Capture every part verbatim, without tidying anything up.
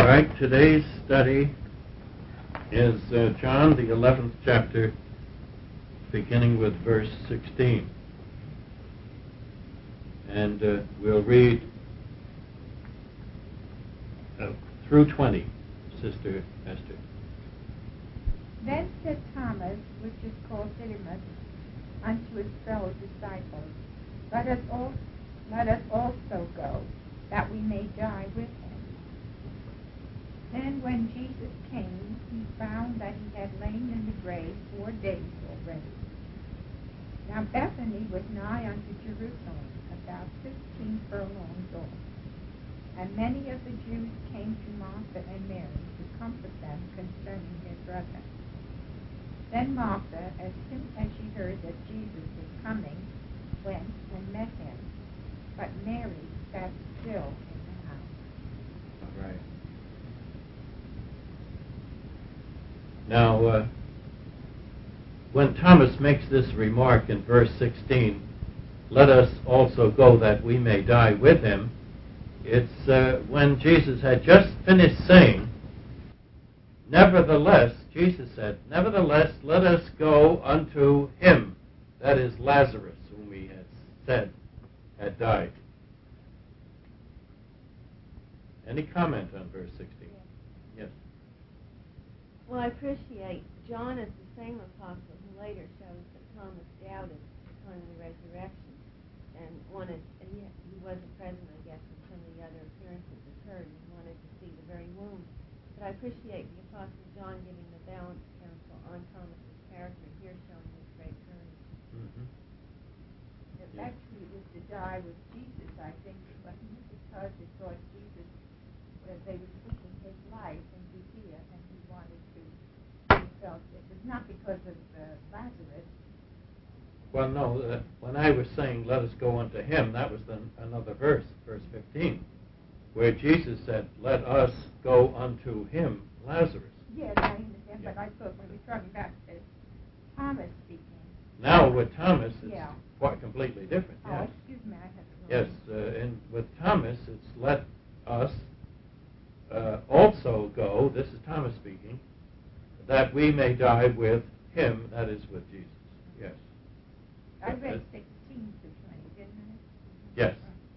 right, today's study is uh, John, the eleventh chapter, beginning with verse sixteen. And uh, we'll read uh, through twenty, Sister Esther. Then said Thomas, which is called Didymus, unto his fellow disciples, Let us, all, let us also go, that we may die with him. Then when Jesus came, he found that he had lain in the grave four days already. Now Bethany was nigh unto Jerusalem, about fifteen furlongs off. And many of the Jews came to Martha and Mary to comfort them concerning their brother. Then Martha, as soon as she heard that Jesus was coming, went and met him. But Mary sat still in the house. All right. Now, uh, when Thomas makes this remark in verse sixteen, let us also go that we may die with him, it's uh, when Jesus had just finished saying, nevertheless, Jesus said, nevertheless, let us go unto him, that is Lazarus, whom he had said had died. Any comment on verse sixteen? Yes. Well, I appreciate John is the same apostle who later shows that Thomas doubted at the time of the resurrection and wanted, and he, he wasn't present, I guess, when some of the other appearances occurred, and wanted to see the very womb. But I appreciate the apostle John giving the balance counsel on Thomas's character here, showing his great courage. Mm-hmm. It actually was to die with Jesus, I think, wasn't it? Because it thought Jesus, uh, they were seeking his life in Judea, and he wanted to, he felt it was not because of uh, Lazarus. Well, no, uh, when I was saying let us go unto him, that was the, another verse, verse fifteen, where Jesus said, let us go unto him, Lazarus. Yes, I understand, Yeah. but I thought when we were talking about uh, Thomas speaking. Now with Thomas, it's Yeah. quite completely different. Oh, Yes, excuse me, I have it yes wrong. uh, and with Thomas, it's let us uh, also go, this is Thomas speaking, that we may die with him, that is with Jesus. Yes. I read Uh, sixteen to twenty, didn't I? Yes.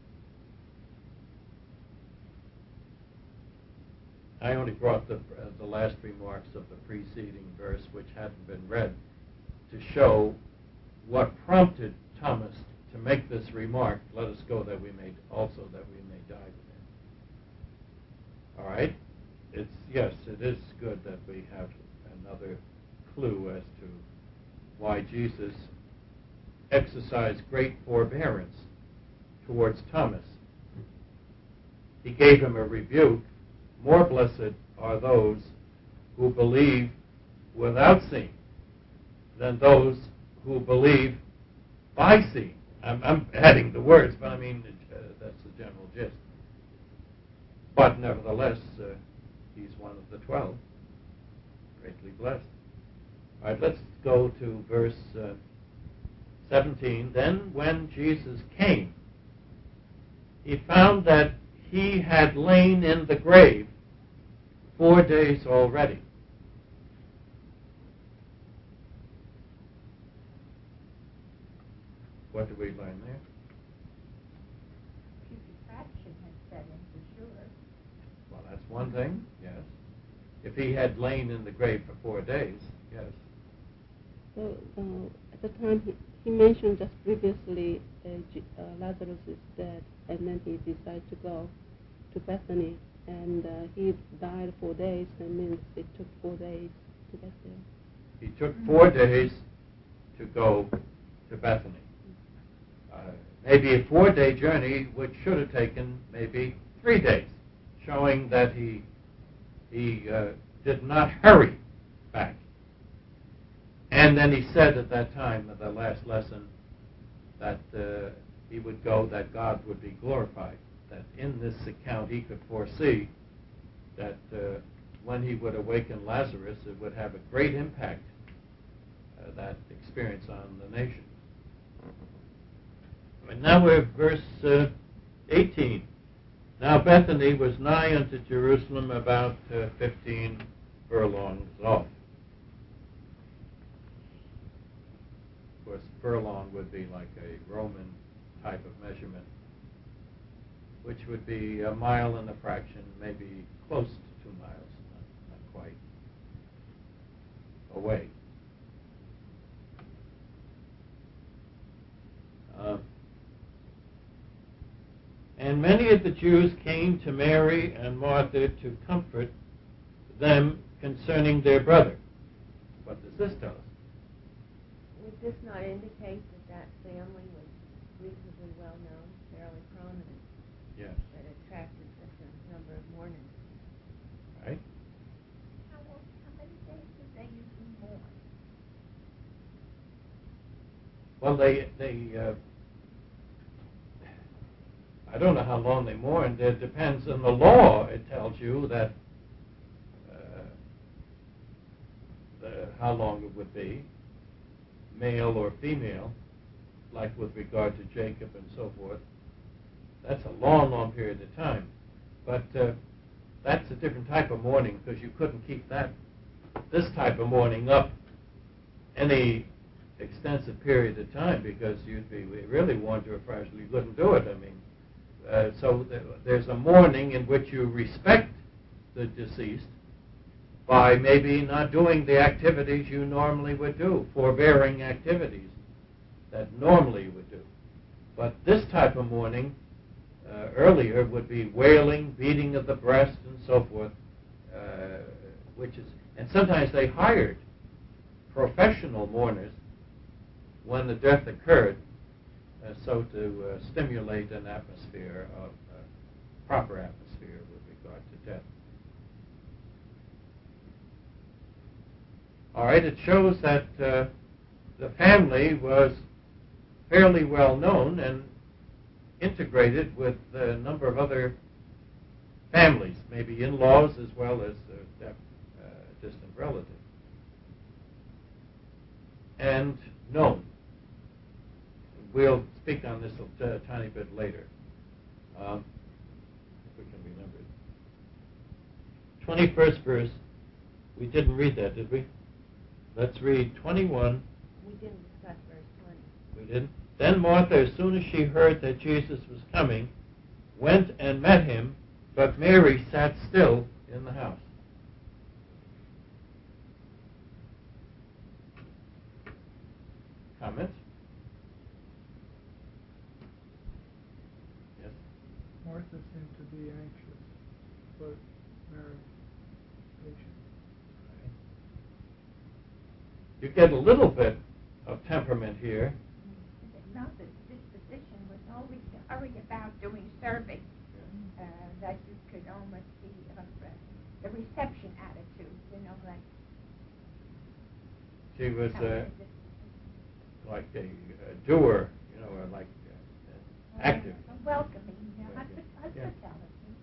I only brought the, uh, the last remarks of the preceding verse, which hadn't been read, to show what prompted Thomas to make this remark, let us go that we may also that we may die with him. All right? It's yes, it is good that we have another clue as to why Jesus exercised great forbearance towards Thomas. He gave him a rebuke. More blessed are those who believe without seeing than those who believe by seeing. I'm, I'm adding the words, but I mean, uh, that's the general gist. But nevertheless, uh, he's one of the twelve, greatly blessed. All right, let's go to verse uh, seventeen. Then when Jesus came, he found that he had lain in the grave four days already. What do we learn there? Putrefaction had set in for sure. Well, that's one thing, yes. If he had lain in the grave for four days, yes. So uh, at the time he, he mentioned just previously uh, G- uh, Lazarus is dead, and then he decided to go to Bethany, and uh, he died four days. That means it took four days to get there. He took four days to go to Bethany. Uh, maybe a four-day journey, which should have taken maybe three days, showing that he he uh, did not hurry back. And then he said at that time, at the last lesson, that uh, he would go, that God would be glorified. That in this account he could foresee that uh, when he would awaken Lazarus, it would have a great impact, uh, that experience on the nation. And now we're at verse uh, eighteen. Now Bethany was nigh unto Jerusalem, about uh, fifteen furlongs off. Of course, furlong would be like a Roman type of measurement, which would be a mile and a fraction, maybe close to two miles, not, not quite away. Uh, and many of the Jews came to Mary and Martha to comfort them concerning their brother. What does this tell us? Would this not indicate that that family was reasonably well known, fairly prominent? Yes. That attracted such a number of mourners. Right? How, how many days did they usually mourn? Well, they, they uh, I don't know how long they mourned. It depends on the law. It tells you that uh, the, how long it would be, male or female, like with regard to Jacob and so forth. That's a long, long period of time. But uh, that's a different type of mourning, because you couldn't keep that, this type of mourning up any extensive period of time, because you'd be really warned you afresh you couldn't do it. I mean, uh, so th- there's a mourning in which you respect the deceased by maybe not doing the activities you normally would do, forbearing activities that normally you would do. But this type of mourning uh, earlier would be wailing, beating of the breast, and so forth, uh, which is, and sometimes they hired professional mourners when the death occurred, uh, so to uh, stimulate an atmosphere of uh, proper atmosphere with regard to death. All right, it shows that uh, the family was fairly well known and integrated with a number of other families, maybe in-laws as well as uh, uh, distant relatives, and known. We'll speak on this a, a tiny bit later, um, if we can remember it. twenty-first verse, we didn't read that, did we? Let's read twenty-one. We didn't discuss verse twenty. We didn't? Then Martha, as soon as she heard that Jesus was coming, went and met him, but Mary sat still in the house. Comments? Yes? Martha seemed to be anxious, but Mary patient. You get a little bit of temperament here. Martha's disposition was always to hurry about doing service, uh, that you could almost see of uh, the reception attitude, you know, like. She was how uh, was it? like a, a doer, you know, or like uh, active. Uh, welcoming, yeah, Right, hospi- yeah. hospitality.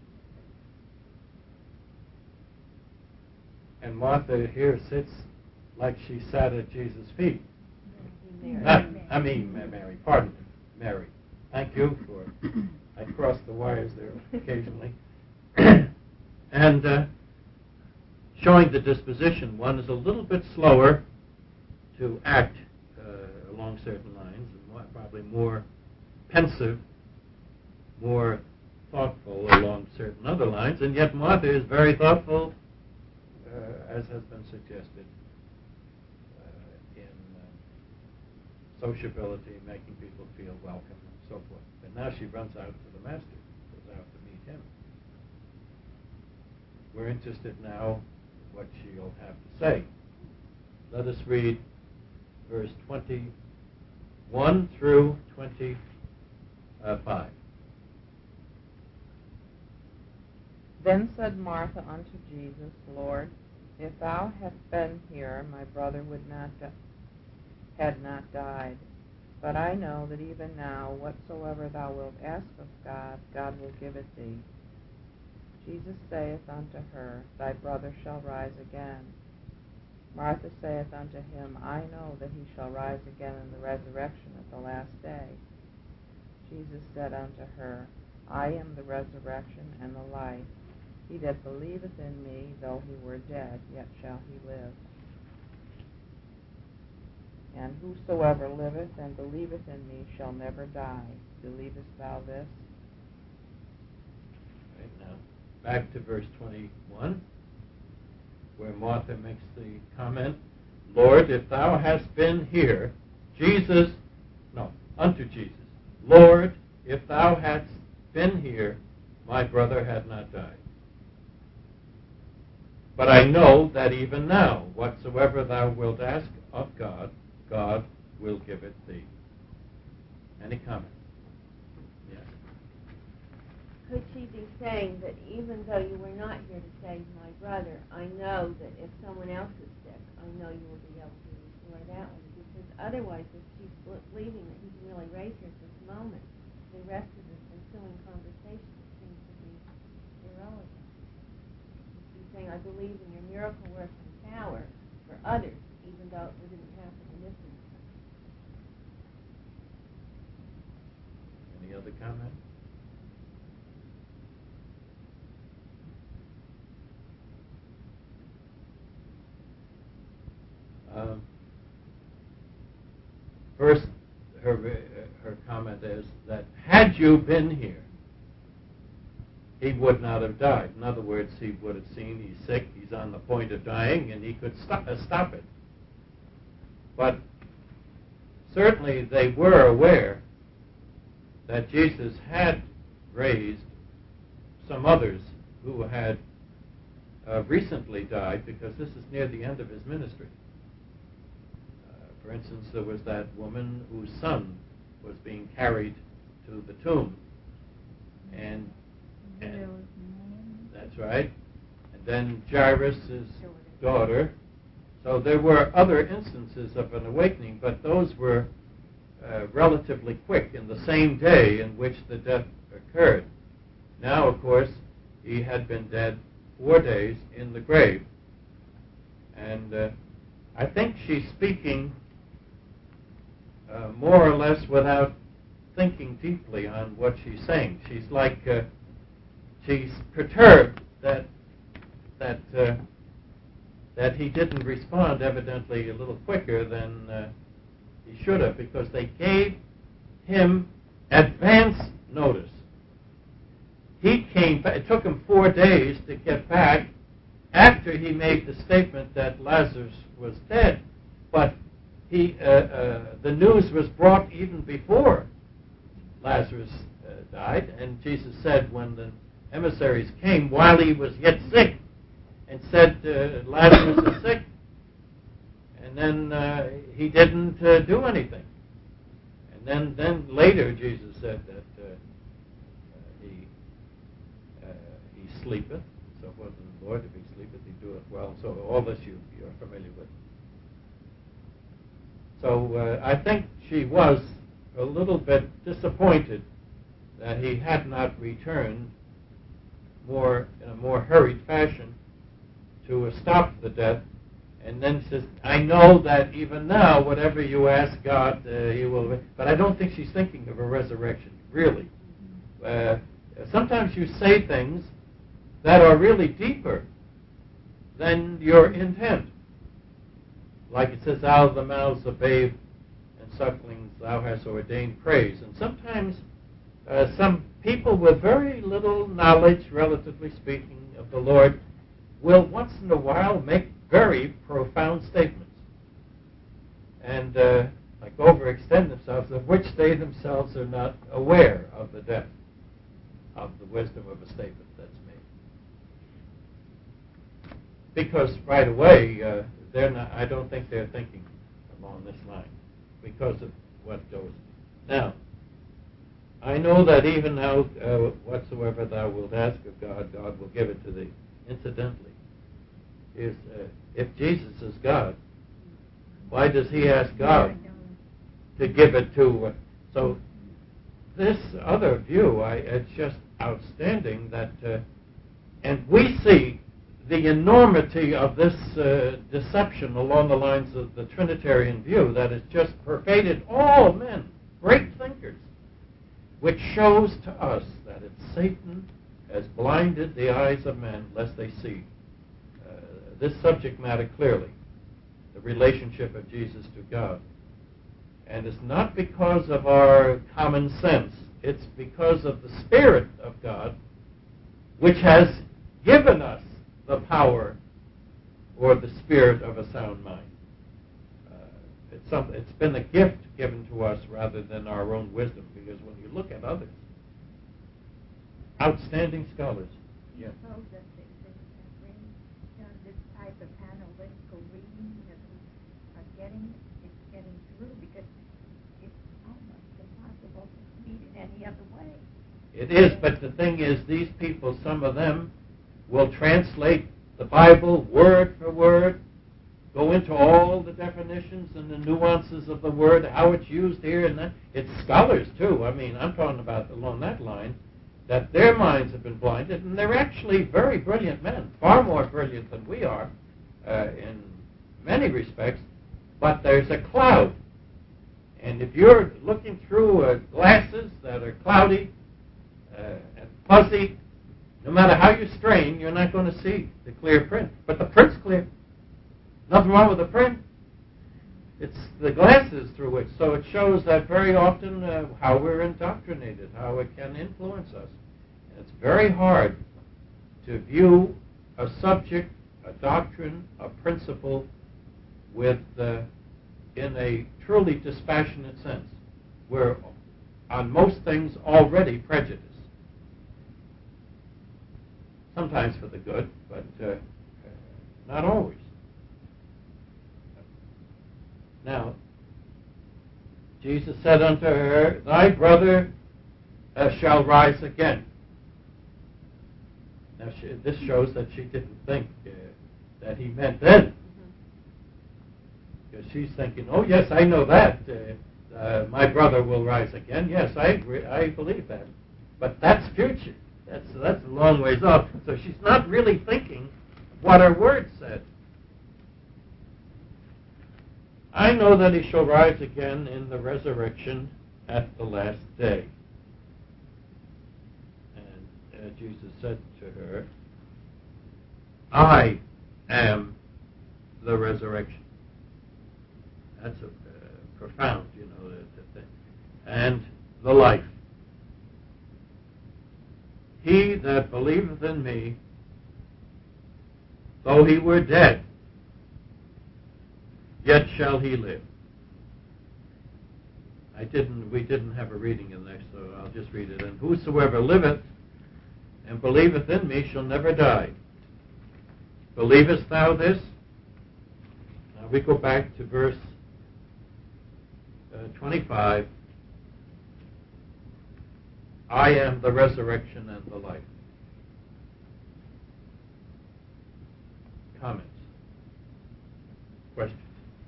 And Martha here sits like she sat at Jesus' feet. Mary. Not, I mean, Ma- Mary, pardon me, Mary. Thank you for, I crossed the wires there occasionally. And uh, showing the disposition, one is a little bit slower to act uh, along certain lines, and more, probably more pensive, more thoughtful along certain other lines, and yet Martha is very thoughtful, uh, as has been suggested, uh, in uh, sociability, making people feel welcome, and so forth. But now she runs out to the Master, goes out to meet him. We're interested now in what she'll have to say. Let us read verse twenty-one through twenty-five. Then said Martha unto Jesus, Lord, if thou hadst been here, my brother would not di- had not died. But I know that even now, whatsoever thou wilt ask of God, God will give it thee. Jesus saith unto her, Thy brother shall rise again. Martha saith unto him, I know that he shall rise again in the resurrection at the last day. Jesus said unto her, I am the resurrection and the life. He that believeth in me, though he were dead, yet shall he live. And whosoever liveth and believeth in me shall never die. Believest thou this? Right now, back to verse twenty-one, where Martha makes the comment, Lord, if thou hast been here, Jesus, no, unto Jesus, Lord, if thou hadst been here, my brother had not died. But I know that even now, whatsoever thou wilt ask of God, God will give it thee. Any comment? Yes. Could she be saying that even though you were not here to save my brother, I know that if someone else is sick, I know you will be able to restore that one? Because otherwise, if she's believing that he can really raise her at this moment, the rest of the ensuing conversation seems to be irrelevant. She's saying, I believe in your miracle-working power for others, even though it didn't happen in this instance. Any other comment? Um, first, her, her comment is that had you been here, he would not have died. In other words, he would have seen he's sick, he's on the point of dying, and he could stop, uh, stop it. But certainly they were aware that Jesus had raised some others who had uh, recently died, because this is near the end of his ministry. Uh, for instance, there was that woman whose son was being carried to the tomb. And, and that's right. And then Jairus' daughter. So there were other instances of an awakening, but those were uh, relatively quick, in the same day in which the death occurred. Now, of course, he had been dead four days in the grave. And uh, I think she's speaking uh, more or less without thinking deeply on what she's saying. She's like, uh, she's perturbed that that uh, that he didn't respond evidently a little quicker than uh, he should have, because they gave him advance notice. He came back. It took him four days to get back after he made the statement that Lazarus was dead. But he, uh, uh, the news was brought even before Lazarus uh, died, and Jesus said when the emissaries came while he was yet sick, and said, uh, Lazarus is sick. And then uh, he didn't uh, do anything. And then, then later Jesus said that uh, uh, he uh, he sleepeth, so forth in the Lord, if he sleepeth, he doeth well. So all this you, you're familiar with. So uh, I think she was a little bit disappointed that he had not returned more in a more hurried fashion to uh, stop the death, and then says, I know that even now, whatever you ask God, uh, he will. But I don't think she's thinking of a resurrection, really. Uh, sometimes you say things that are really deeper than your intent. Like it says, out of the mouths of babe and sucklings thou hast ordained praise. And sometimes uh, some people with very little knowledge, relatively speaking, of the Lord will once in a while make very profound statements and uh, like overextend themselves, of which they themselves are not aware of the depth of the wisdom of a statement that's made. Because right away, uh, they're not, I don't think they're thinking along this line because of what goes. Now, I know that even now, uh, whatsoever thou wilt ask of God, God will give it to thee. Incidentally, is uh, if Jesus is God, why does he ask God to give it to? Uh, so this other view, I, it's just outstanding that, uh, and we see the enormity of this uh, deception along the lines of the Trinitarian view that has just pervaded all men, great thinkers. which shows to us that it's Satan has blinded the eyes of men lest they see uh, this subject matter clearly, the relationship of Jesus to God. And it's not because of our common sense. It's because of the Spirit of God, which has given us the power or the spirit of a sound mind. Uh, it's, some, it's been a gift given to us rather than our own wisdom, because when you look at others, outstanding scholars. You suppose that they, they have really done this type of analytical reading that we are getting, it's getting through, because it's almost impossible to read it any other way. It is, but the thing is, these people, some of them, will translate the Bible word for word, go into all the definitions and the nuances of the word, how it's used here and that. It's scholars, too. I mean, I'm talking about along that line, that their minds have been blinded, and they're actually very brilliant men, far more brilliant than we are uh, in many respects, but there's a cloud. And if you're looking through uh, glasses that are cloudy uh, and fuzzy, no matter how you strain, you're not going to see the clear print. But the print's clear. Nothing wrong with the print. It's the glasses through which. So it shows that very often uh, how we're indoctrinated, how it can influence us. And it's very hard to view a subject, a doctrine, a principle with uh, in a truly dispassionate sense. We're on most things already prejudiced. Sometimes for the good, but uh, not always. Now, Jesus said unto her, Thy brother uh, shall rise again. Now, she, this shows that she didn't think uh, that he meant then. Because she's thinking, oh, yes, I know that. Uh, uh, my brother will rise again. Yes, I agree. I believe that. But that's future. That's, that's a long ways off. So she's not really thinking what her word said. I know that he shall rise again in the resurrection at the last day. And uh, Jesus said to her, I am the resurrection. That's a, uh, profound, you know, the, the thing. And the life. He that believeth in me, though he were dead, yet shall he live. I didn't. We didn't have a reading in there, so I'll just read it. And whosoever liveth and believeth in me shall never die. Believest thou this? Now we go back to verse uh, twenty-five. I am the resurrection and the life. Comments? Questions?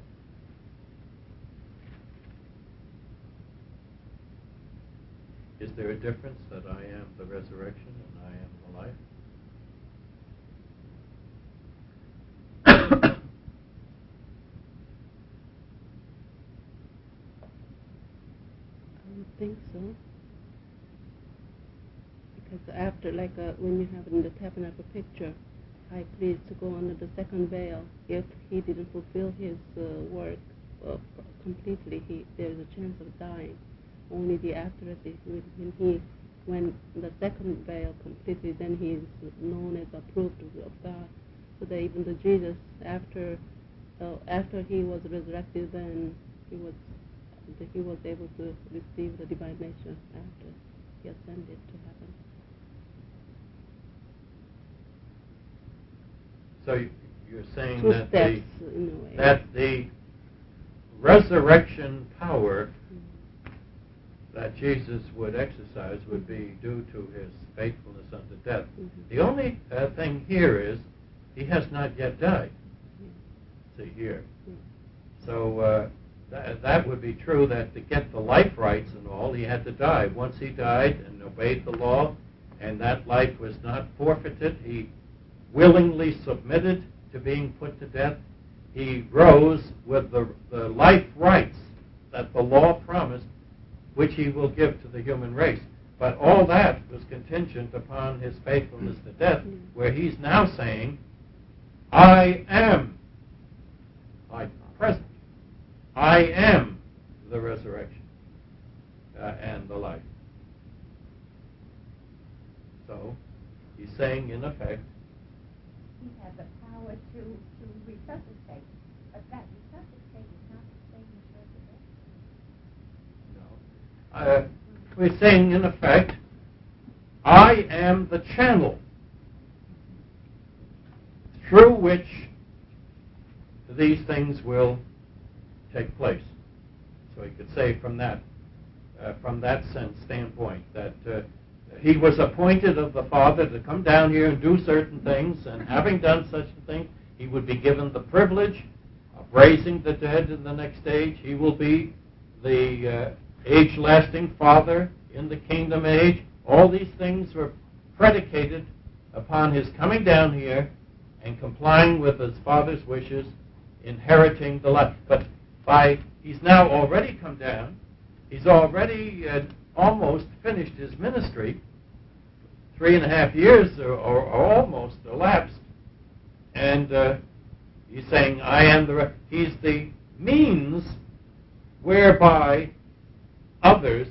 Is there a difference that I am the resurrection and I am the life? I don't think so. Because after, like uh, when you have in the tabernacle picture, high priest to go under the second veil, if he didn't fulfill his uh, work uh, completely, he, there is a chance of dying. Only the accuracy, when he, when the second veil completely, then he is known as approved of God. So that even the Jesus, after uh, after he was resurrected, then he was he was able to receive the divine nature after he ascended to heaven. So you're saying Two that steps, the, in a way. that the resurrection power that Jesus would exercise would be due to his faithfulness unto death. Mm-hmm. The only uh, thing here is he has not yet died. Yeah. See here. Yeah. So uh, that, that would be true that to get the life rights and all, he had to die. Once he died and obeyed the law, and that life was not forfeited, he willingly submitted to being put to death. He rose with the, the life rights that the law promised which he will give to the human race. But all that was contingent upon his faithfulness to death, where he's now saying, I am, I present, I am the resurrection uh, and the life. So he's saying, in effect, he has the power to, to resuscitate, but that resuscitate is not the same as resurrection. no. Uh, we're saying, in effect, I am the channel through which these things will take place. So he could say from that, uh, from that sense standpoint, that uh, he was appointed of the Father to come down here and do certain things, and having done such a thing, he would be given the privilege of raising the dead in the next age. He will be the uh, age-lasting Father in the kingdom age. All these things were predicated upon his coming down here and complying with his Father's wishes, inheriting the life. But by he's now already come down, he's already uh, almost finished his ministry. Three and a half years or, or, or almost elapsed, and uh, he's saying, "I am the." Re-. He's the means whereby others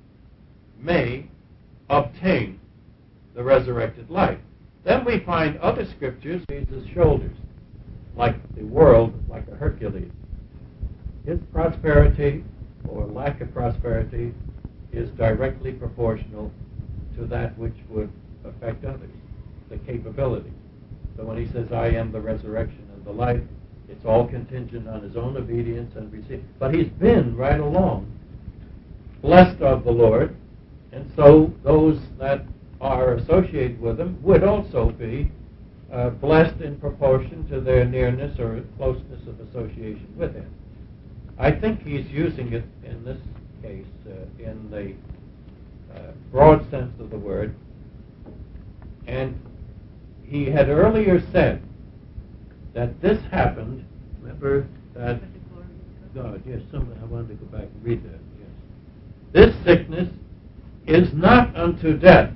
may obtain the resurrected life. Then we find other scriptures, Jesus' shoulders, like the world, like a Hercules. His prosperity or lack of prosperity is directly proportional to that which would affect others, the capability. So when he says, I am the resurrection and the life, it's all contingent on his own obedience and receipt. But he's been right along blessed of the Lord, and so those that are associated with him would also be uh, blessed in proportion to their nearness or closeness of association with him. I think he's using it in this case uh, in the uh, broad sense of the word, and he had earlier said that this happened. Remember that God, yes, somebody, I wanted to go back and read that. Yes, this sickness is not unto death,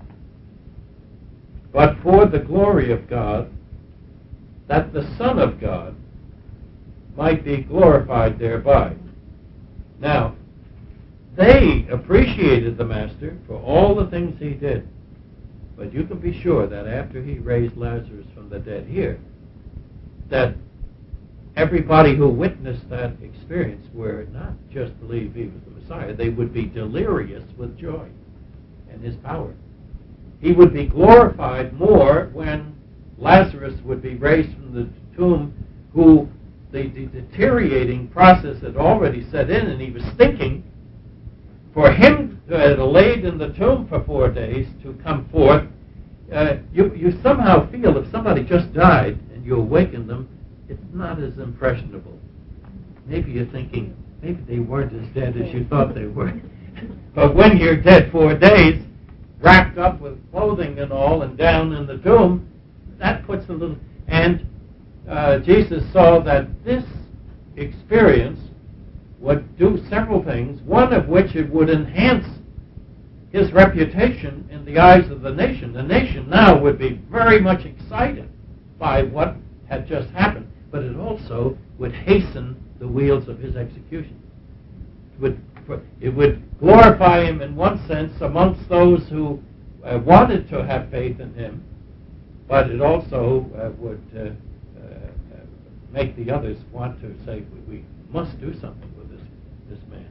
but for the glory of God, that the Son of God might be glorified thereby. Now, they appreciated the Master for all the things he did, but you can be sure that after he raised Lazarus from the dead here, that everybody who witnessed that experience would not just believe he was the Messiah, they would be delirious with joy and his power. He would be glorified more when Lazarus would be raised from the tomb, who the, the deteriorating process had already set in and he was stinking. For him to have laid in the tomb for four days to come forth, uh, you, you somehow feel if somebody just died and you awaken them, it's not as impressionable. Maybe you're thinking, maybe they weren't as dead as you thought they were. But when you're dead four days, wrapped up with clothing and all, and down in the tomb, that puts a little... And uh, Jesus saw that this experience would do several things, one of which it would enhance his reputation in the eyes of the nation. The nation now would be very much excited by what had just happened, but it also would hasten the wheels of his execution. It would, it would glorify him in one sense amongst those who uh, wanted to have faith in him, but it also uh, would uh, uh, make the others want to say, we, we must do something with this this man.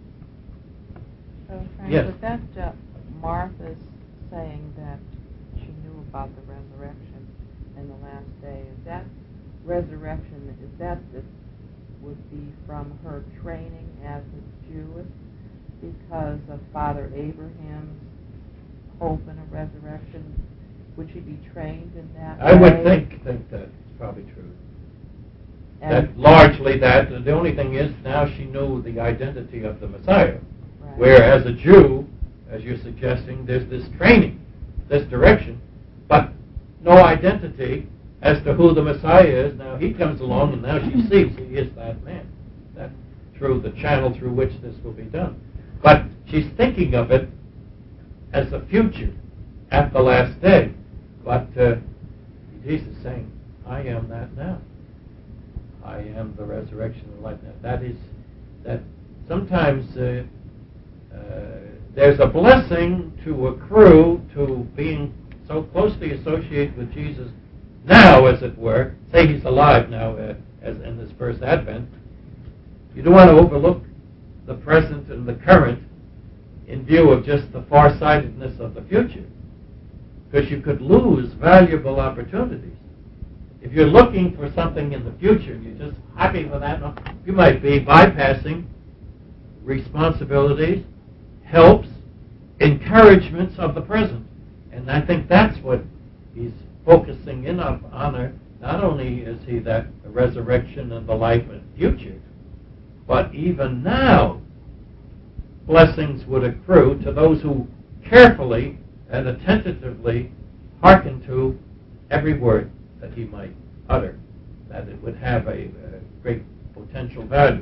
So, Frank, yes. with that, uh, Martha's saying that she knew about the resurrection in the last day, is that resurrection, is that this would be from her training as a Jewess because of Father Abraham's hope in a resurrection? Would she be trained in that I way? would think, think that's probably true. And that largely that. The only thing is now she knew the identity of the Messiah. right. Where as a Jew, as you're suggesting, there's this training, this direction, but no identity as to who the Messiah is. Now he comes along and now she sees he is that man. That through the channel through which this will be done. But she's thinking of it as a future at the last day. But uh, Jesus is saying, I am that now. I am the resurrection and life now. That is, that sometimes uh, uh, there's a blessing to accrue to being so closely associated with Jesus now, as it were. Say he's alive now, uh, as in this first Advent. You don't want to overlook the present and the current in view of just the farsightedness of the future, because you could lose valuable opportunities. If you're looking for something in the future and you're just happy with that, you might be bypassing responsibilities, helps, encouragements of the present. And I think that's what he's focusing in on, on her. Not only is he that the resurrection and the life and future, but even now, blessings would accrue to those who carefully and attentively hearken to every word that he might utter, that it would have a, a great potential value.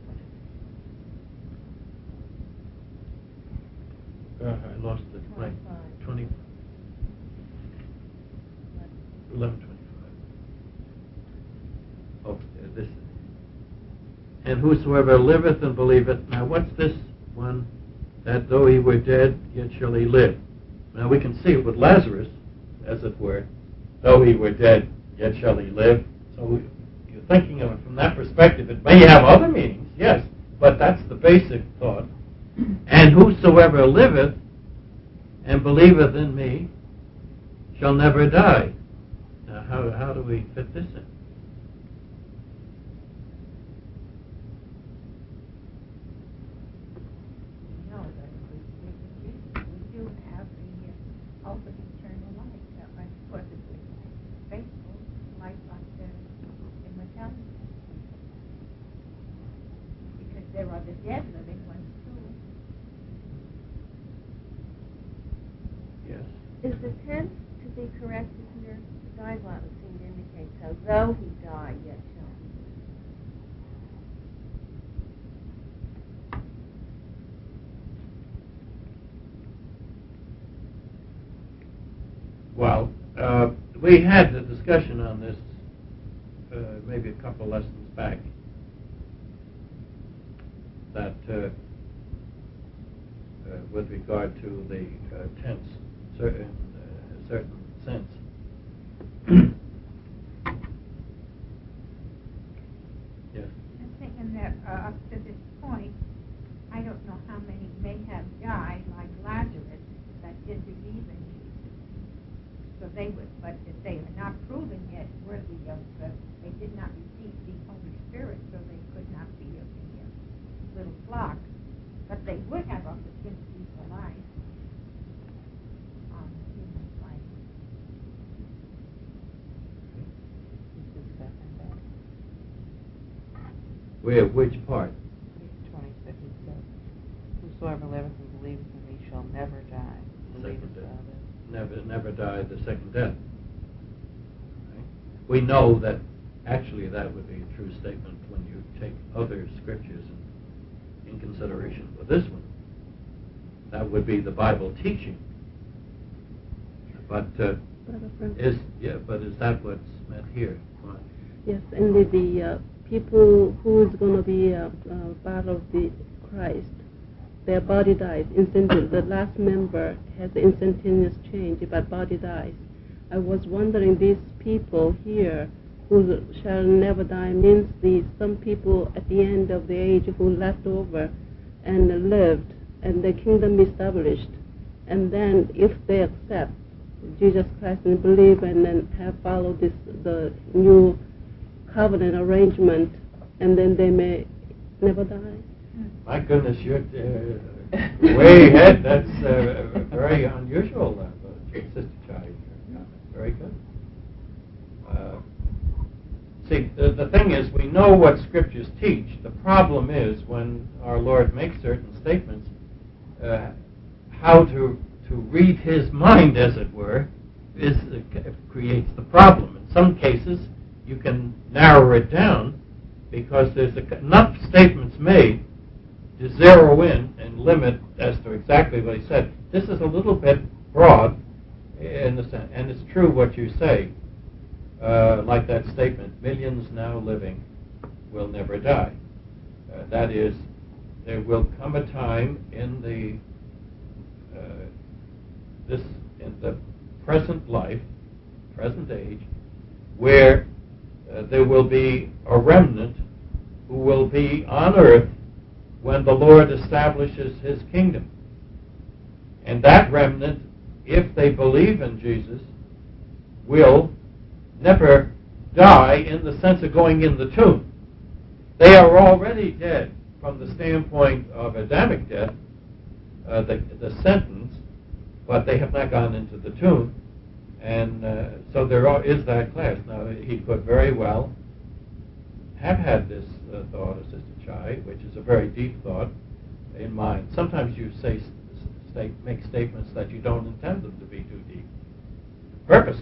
Uh, I lost the right. twenty, eleven twenty-five. Oh, this. And whosoever liveth and believeth. Now, what's this one? That though he were dead, yet shall he live. Now, we can see it with Lazarus, as it were. Though he were dead, yet shall he live. So you're thinking of it from that perspective. It may have other meanings, yes, but that's the basic thought. And whosoever liveth and believeth in me shall never die. Now, how, how do we fit this in? No, that we, we, we, we do have the uh, hope of eternal life. Uh, of course, it's faithful life like uh, immortality. Because there are the dead living ones too. Yes. Is the tense to be corrected here? The guideline would seem to indicate so. Though he died, yet shall he live. Well, uh, we had a discussion on this uh, maybe a couple lessons back, that uh, uh, with regard to the uh, tense, certain uh, certain sense. Yes. I'm thinking that uh, up to this point, I don't know how many may have died like Lazarus that did believe in Jesus. So they would, but if they are not proven yet worthy of, uh, they did not receive the Holy Spirit, so they could not be of the uh, little flock. But they would have opportunities for life on human life. This is second death. Where, which part? twenty-six, it says, whosoever liveth and believeth in me shall never die. Believest Second thou death. this? Never, never died the second death. Right? We know that actually that would be a true statement when you take other scriptures in, in consideration. But this one, that would be the Bible teaching. But uh, is yeah, but is that what's meant here? Well, Yes, and the, the uh, people who is going to be uh, uh, part of the Christ, their body dies. Instant- the last member has instantaneous change, but body dies. I was wondering, these people here who shall never die means the some people at the end of the age who left over and lived, and the kingdom established. And then if they accept Jesus Christ and believe and then have followed this the new covenant arrangement, and then they may never die. my goodness, you're uh, way ahead. That's uh, very unusual, uh, Sister Chai. Very good. Uh, see, the, the thing is, we know what Scriptures teach. The problem is when our Lord makes certain statements, uh, how to to read His mind, as it were, is uh, creates the problem. In some cases, you can narrow it down because there's a, enough statements made to zero in and and limit as to exactly what he said. This is a little bit broad in the sense, and it's true what you say, uh, like that statement, millions now living will never die. Uh, that is, there will come a time in the uh, this in the present life, present age, where uh, there will be a remnant who will be on earth when the Lord establishes his kingdom. And that remnant, if they believe in Jesus, will never die in the sense of going in the tomb. They are already dead from the standpoint of Adamic death, uh, the, the sentence, but they have not gone into the tomb. And uh, so there are, is that class. Now, he could very well have had this uh, thought of Sister Chai, which is a very deep thought, in mind. Sometimes you say state, make statements that you don't intend them to be too deep, purposely.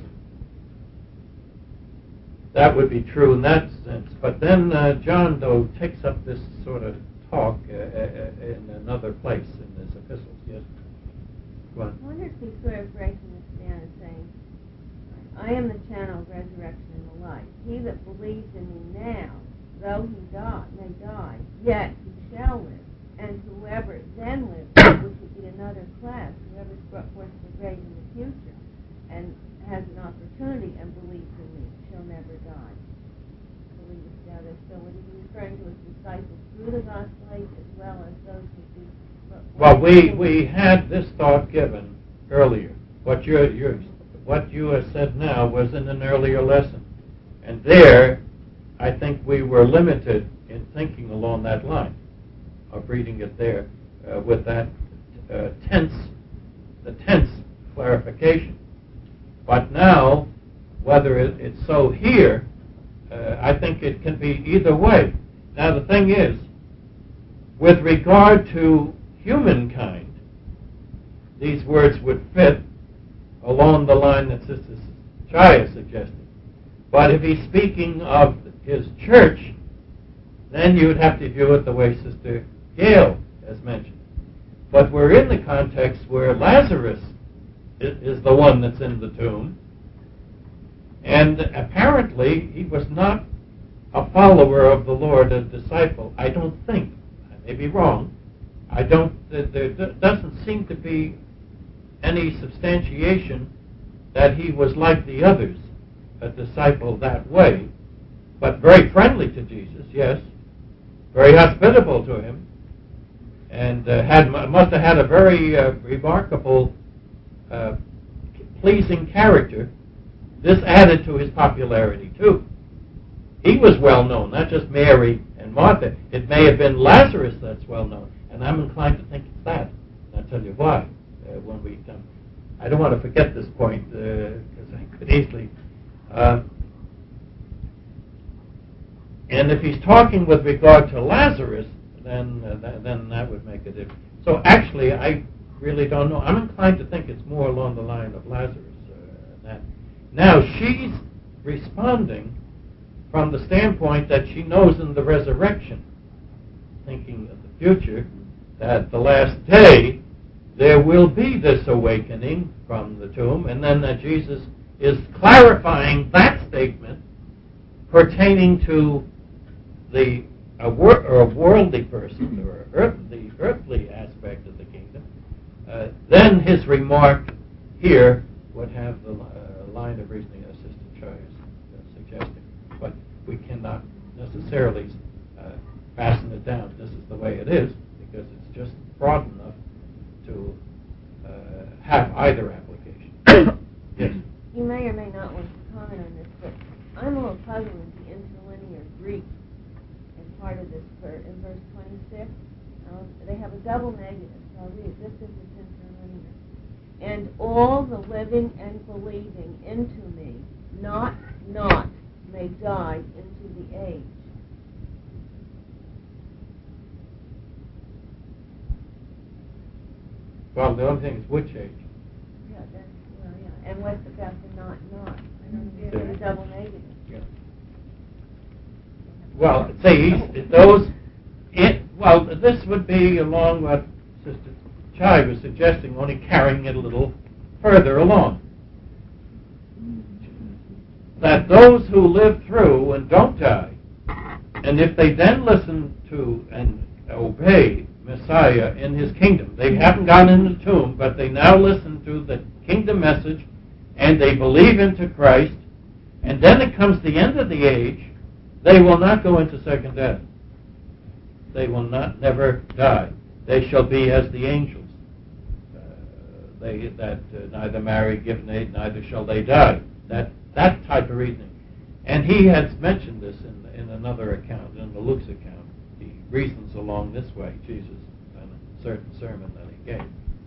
That would be true in that sense. But then uh, John, though, takes up this sort of talk uh, uh, in another place in his epistles. Yes? Go on. I wonder if he's sort of breaking this down and saying, I am the channel of resurrection and the life. He that believes in me now, though he die, may die, yet he shall live. And whoever then lives, which would be another class, whoever's brought forth from the grave in the future and has an opportunity and believes in me, shall never die. Believest thou this? So would he be referring to his disciples through the gospel age as well as those who do? Well, we, we had this thought given earlier. What you you what you have said now was in an earlier lesson, and there, I think we were limited in thinking along that line of reading it there uh, with that uh, tense, the tense clarification. But now, whether it, it's so here, uh, I think it can be either way. Now, the thing is, with regard to humankind, these words would fit along the line that Sister Chaya suggested. But if he's speaking of his church, then you would have to view it the way Sister Gail has mentioned. But we're in the context where Lazarus is the one that's in the tomb, and apparently he was not a follower of the Lord, a disciple. I don't think. I may be wrong. I don't. There doesn't seem to be any substantiation that he was like the others, a disciple that way, but very friendly to Jesus, yes, very hospitable to him, and uh, had must have had a very uh, remarkable, uh, pleasing character. This added to his popularity too. He was well known, not just Mary and Martha. It may have been Lazarus that's well known, and I'm inclined to think it's that. And I'll tell you why uh, when we come. I don't want to forget this point because uh, I could easily. Uh, and if he's talking with regard to Lazarus, then uh, th- then that would make a difference. So actually, I really don't know. I'm inclined to think it's more along the line of Lazarus. Uh, that. Now she's responding from the standpoint that she knows in the resurrection, thinking of the future, that the last day there will be this awakening from the tomb, and then that Jesus is clarifying that statement pertaining to the a, wor- or a worldly person or earth, the earthly aspect of the kingdom. Uh, then his remark here would have the uh, line of reasoning as Sister Chai is uh, suggesting, but we cannot necessarily uh, fasten it down. This is the way it is because it's just broad enough to uh, have either application. Yes. You may or may not want to comment on this, but I'm a little puzzled with the interlinear Greek in part of this verse, in verse twenty-six. Um, they have a double negative, so I'll read it just as it's interlinear. And all the living and believing into me, not not, may die into the age. Well, the only thing is which age? Yeah, that's, well, yeah. And what's about the not not? I don't Yeah. know. The double negative. Yeah. Well, see, those. It, well, this would be along what Sister Chai was suggesting, only carrying it a little further along. That those who live through and don't die, and if they then listen to and obey Messiah in his kingdom, they haven't gone in the tomb, but they now listen to the kingdom message, and they believe into Christ, and then it comes the end of the age, they will not go into second death. They will not never die. They shall be as the angels. Uh, they that uh, neither marry, give, neither shall they die. That that type of reasoning. And he has mentioned this in in another account, in the Luke's account. He reasons along this way, Jesus, in a certain sermon that he gave.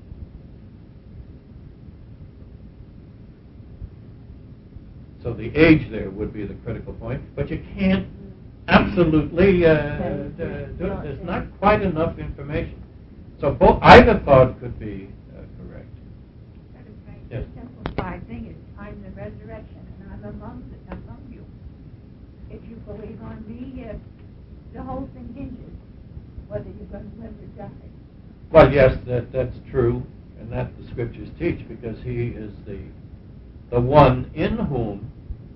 So the age there would be the critical point, but you can't absolutely, uh, uh, do, there's not quite enough information. So both, either thought could be uh, correct. That is right. Yes. The simplified thing is, I'm the resurrection, and I'm among, among you. If you believe on me, uh, the whole thing hinges whether you're going to live or die. Well, yes, that that's true, and that the scriptures teach, because he is the the one in whom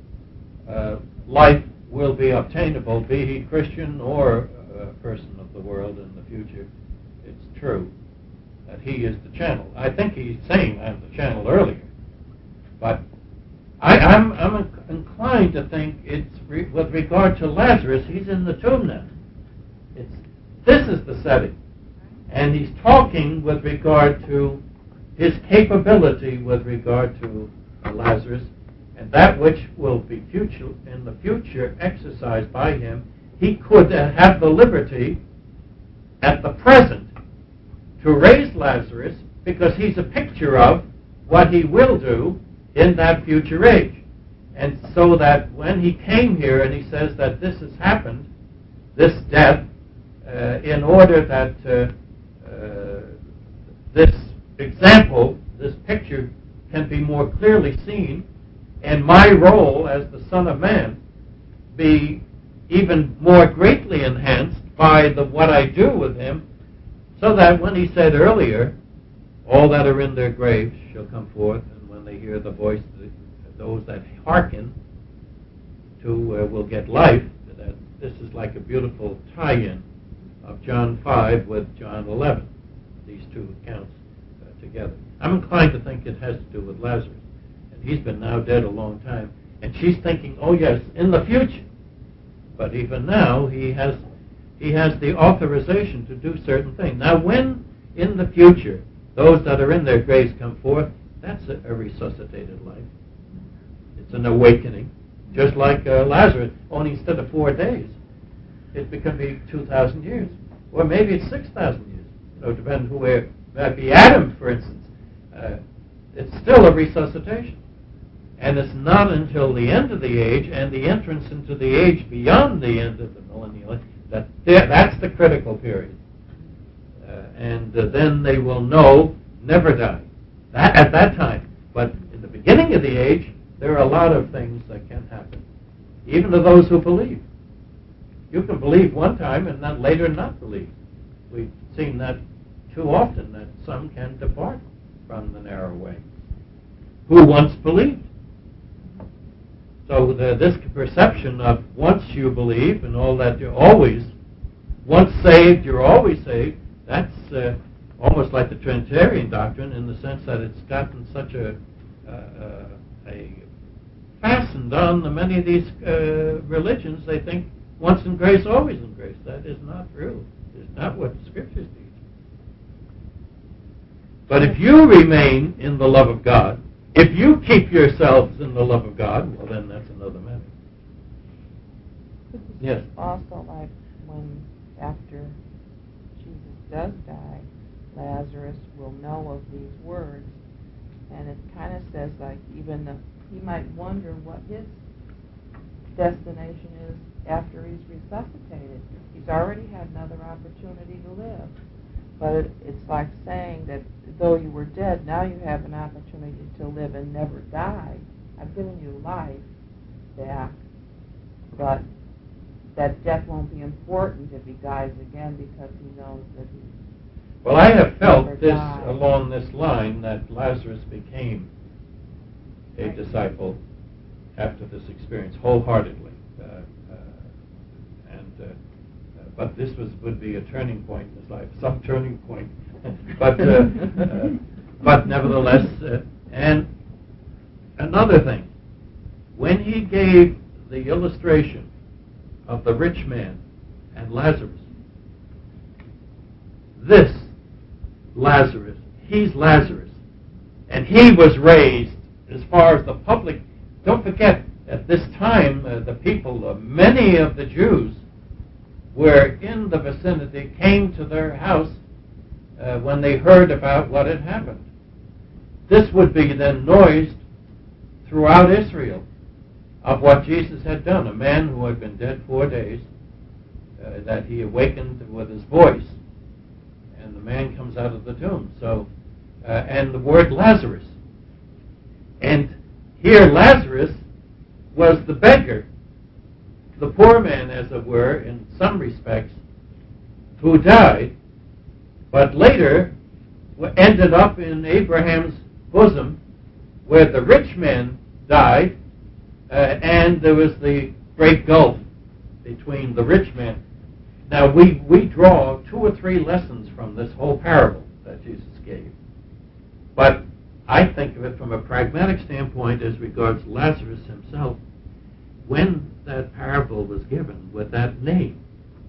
uh, life will be obtainable, be he Christian or a person of the world in the future. It's true that he is the channel. I think he's saying I'm the channel earlier, but I, I'm, I'm inclined to think it's re- with regard to Lazarus, he's in the tomb now. It's, this is the setting. And he's talking with regard to his capability with regard to uh, Lazarus, and that which will be future in the future exercised by him. He could uh, have the liberty at the present to raise Lazarus, because he's a picture of what he will do in that future age. And so that when he came here and he says that this has happened, this death, uh, in order that uh, uh, this example, this picture, can be more clearly seen, and my role as the Son of Man be even more greatly enhanced by the what I do with him, so that when he said earlier, all that are in their graves shall come forth, and when they hear the voice, those that hearken to uh, will get life. That this is like a beautiful tie-in of John five with John eleven, these two accounts uh, together. I'm inclined to think it has to do with Lazarus, and he's been now dead a long time, and she's thinking, oh yes, in the future. But even now, he has he has the authorization to do certain things. Now, when in the future those that are in their graves come forth, that's a, a resuscitated life. It's an awakening, just like uh, Lazarus, only instead of four days, it could be two thousand years, or maybe it's six thousand years. You know, depending who where that be. Adam, for instance, uh, it's still a resuscitation, and it's not until the end of the age and the entrance into the age beyond the end of the millennial that that's the critical period, uh, and uh, then they will know never die. That at that time, but in the beginning of the age, there are a lot of things that can happen, even to those who believe. You can believe one time and then later not believe. We've seen that too often, that some can depart from the narrow way who once believed. So the, this perception of once you believe and all that, you're always, once saved, you're always saved, that's uh, almost like the Trinitarian doctrine, in the sense that it's gotten such a, uh, a fastened on the many of these uh, religions. They think once in grace, always in grace. That is not true. It's not what the Scriptures teach. But if you remain in the love of God, if you keep yourselves in the love of God, well, then that's another matter. Yes. Also, like when after Jesus does die, Lazarus will know of these words, and it kind of says like even the, he might wonder what his destination is after he's resuscitated. He's already had another opportunity to live, but it, it's like saying that though you were dead, now you have an opportunity to live and never die. I've given you life back, but that death won't be important if he dies again, because he knows that he's Well, I have felt never this died. along this line that Lazarus became a Right. disciple after this experience wholeheartedly. Uh, uh, and uh, uh, but this was would be a turning point in his life, some turning point. but uh, uh, but nevertheless, uh, and another thing, when he gave the illustration of the rich man and Lazarus, this Lazarus, he's Lazarus, and he was raised as far as the public. Don't forget, at this time, uh, the people, uh, many of the Jews were in the vicinity, came to their house uh, when they heard about what had happened. This would be then noised throughout Israel of what Jesus had done. A man who had been dead four days, uh, that he awakened with his voice, and the man comes out of the tomb. So, uh, and the word Lazarus. And here Lazarus was the beggar, the poor man, as it were, in some respects, who died, but later ended up in Abraham's bosom, where the rich man died, uh, and there was the great gulf between the rich man. Now, we, we draw two or three lessons from this whole parable that Jesus gave. But I think of it from a pragmatic standpoint as regards Lazarus himself. When that parable was given with that name,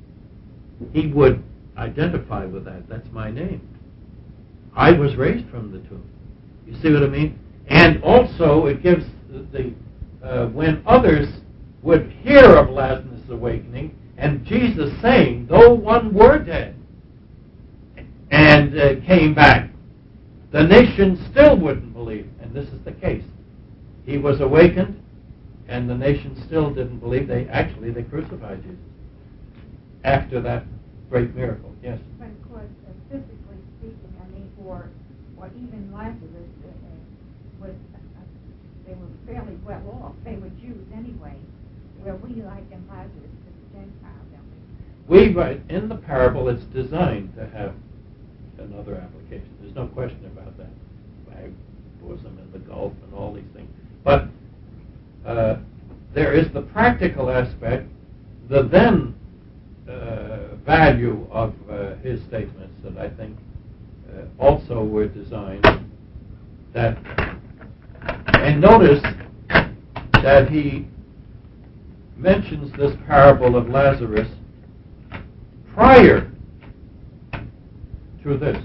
he would identify with that. That's my name. I was raised from the tomb. You see what I mean? And also it gives the, uh, when others would hear of Lazarus' awakening and Jesus saying, though one were dead and uh, came back, the nation still wouldn't believe. And this is the case. He was awakened, and the nation still didn't believe. They actually they crucified Jesus after that great miracle. Yes. But of course, uh, physically speaking, I mean, for or even Lazarus uh, uh, was uh, they were fairly well off. They were Jews anyway. Where we liken Lazarus to the Gentiles, don't we? We right in the parable, it's designed to have another application. There's no question about that. Bag, bosom, and the gulf, and all these things. But uh, there is the practical aspect, the then uh, value of uh, his statements that I think uh, also were designed. That and notice that he mentions this parable of Lazarus prior to this.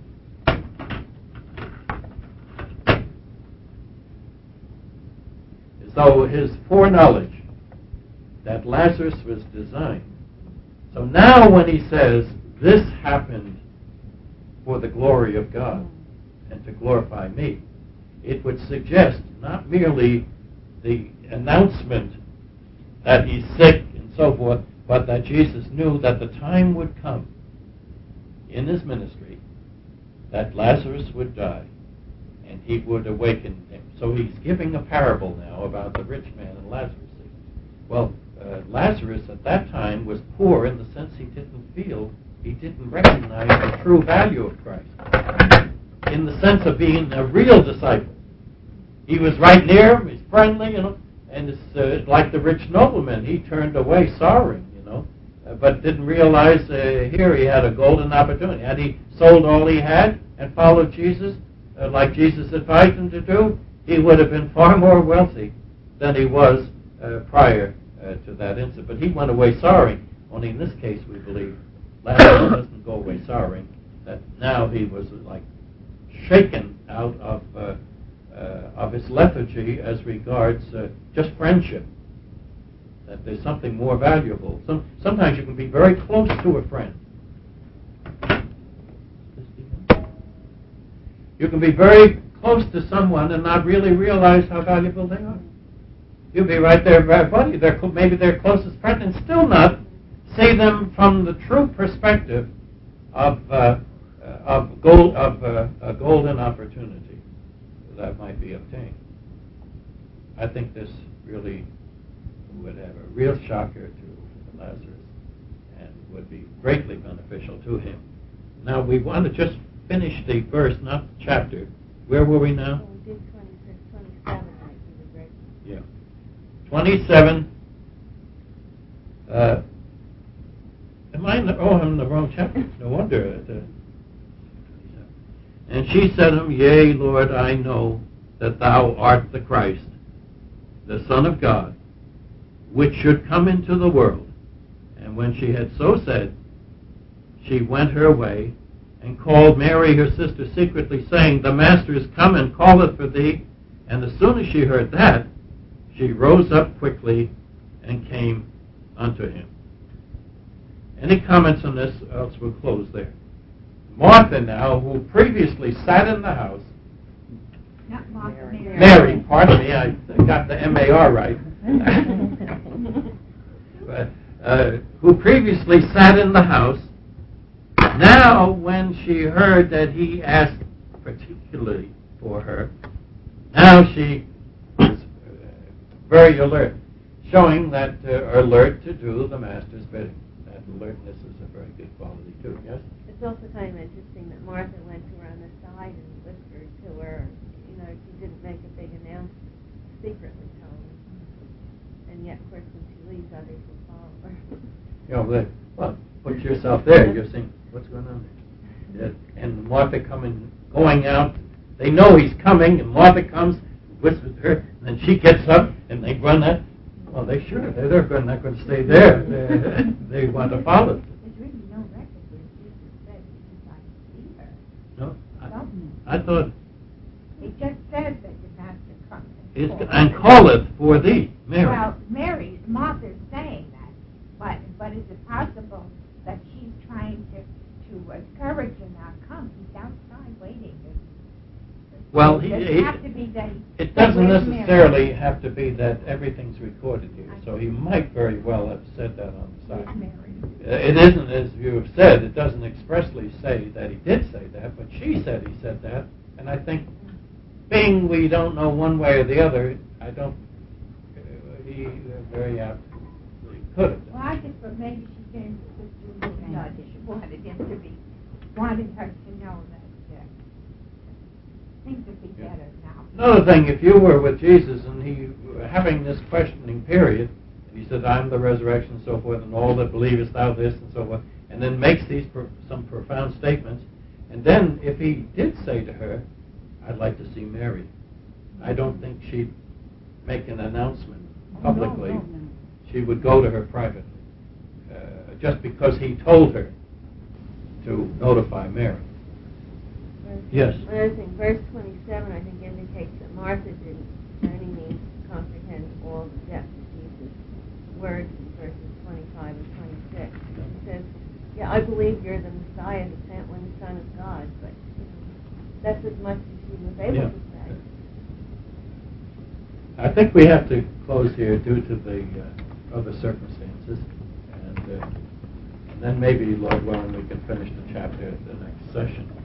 As though his foreknowledge that Lazarus was designed. So now when he says, this happened for the glory of God and to glorify me, it would suggest not merely the announcement that he's sick and so forth, but that Jesus knew that the time would come in his ministry that Lazarus would die and he would awaken him. So he's giving a parable now about the rich man and Lazarus. Well, uh, Lazarus at that time was poor in the sense he didn't feel, he didn't recognize the true value of Christ in the sense of being a real disciple. He was right near him, he's friendly, you know, and it's uh, like the rich nobleman. He turned away sorrowing, you know, uh, but didn't realize uh, here he had a golden opportunity. Had he sold all he had and followed Jesus, uh, like Jesus advised him to do, he would have been far more wealthy than he was uh, prior uh, to that incident. But he went away sorrowing. Only in this case, we believe Lazarus doesn't go away sorrowing. That now he was like shaken out of uh, uh, of his lethargy as regards uh, just friendship. That there's something more valuable. Some, sometimes you can be very close to a friend. You can be very close to someone and not really realize how valuable they are. You'll be right there, buddy. They're, maybe their closest friend, and still not see them from the true perspective of uh, of, gold, of uh, a golden opportunity that might be obtained. I think this really would have a real shocker to Lazarus and would be greatly beneficial to him Now we want to just finish the verse, not the chapter. Where were we now? Well, we did twenty-six, twenty-seven, right? We did right. Yeah. twenty-seven. Uh, am I in the, oh, I'm in the wrong chapter. No wonder. Uh, and she said to him, Yea, Lord, I know that thou art the Christ, the Son of God, which should come into the world. And when she had so said, she went her way, and called Mary her sister secretly, saying, The Master is come and calleth for thee. And as soon as she heard that, she rose up quickly and came unto him. Any comments on this? Else we'll close there. Martha now, who previously sat in the house, Not Martha, Mary. Mary. Mary, pardon me, I got the M A R right. but, uh, who previously sat in the house, now when she heard that he asked particularly for her, now she was uh, very alert, showing that uh, alert to do the Master's bidding. That alertness is a very good quality too, yes? It's also kind of interesting that Martha went to her on the side and whispered to her. You know, she didn't make a big announcement, secretly told her. And yet, of course, when she leaves, others will follow her. You know, but, well, put yourself there. You're saying, what's going on there? Yeah, and Martha coming, going out. They know he's coming, and Martha comes, whispers to her, and then she gets up, and they run that. Well, they sure they're, they're going, not going to stay there. They, they want to follow. There's really no record where Jesus said he would like to see her. No, I, Something. I thought It just says that the Master comes is and calls. and calleth for thee, Mary. Well, Mary, Martha's saying that, but but is it possible that she's trying to to encourage him now? Come, he's outside waiting. Well, it he, doesn't he, have to be that. he- it doesn't Where's Mary? necessarily have to be that everything's recorded here. So he might very well have said that on the Where's side. Mary? Uh, It isn't, as you have said, it doesn't expressly say that he did say that, but she said he said that. And I think, being we don't know one way or the other, I don't, uh, he uh, very aptly could have Well, done. I just thought maybe she gave Sister Lou a nudge. She wanted him to be, wanted her to know that uh, things would be Yeah. better now. Another thing, if you were with Jesus and he having this questioning period, and he said, I'm the resurrection and so forth, and all that believest thou this and so forth, and then makes these pro- some profound statements, and then if he did say to her, I'd like to see Mary, I don't think she'd make an announcement publicly. Oh, no, no, no. She would go to her privately, uh, just because he told her to notify Mary. Yes. Another thing, verse twenty-seven, I think, indicates that Martha didn't, by any means, comprehend all the depth of Jesus' words in verses twenty-five and twenty-six. He says, yeah, I believe you're the Messiah, the sent one, the Son of God, but you know, that's as much as she was able Yeah. to say. I think we have to close here due to the uh, other circumstances, and, uh, and then maybe, Lord willing, we can finish the chapter at the next session.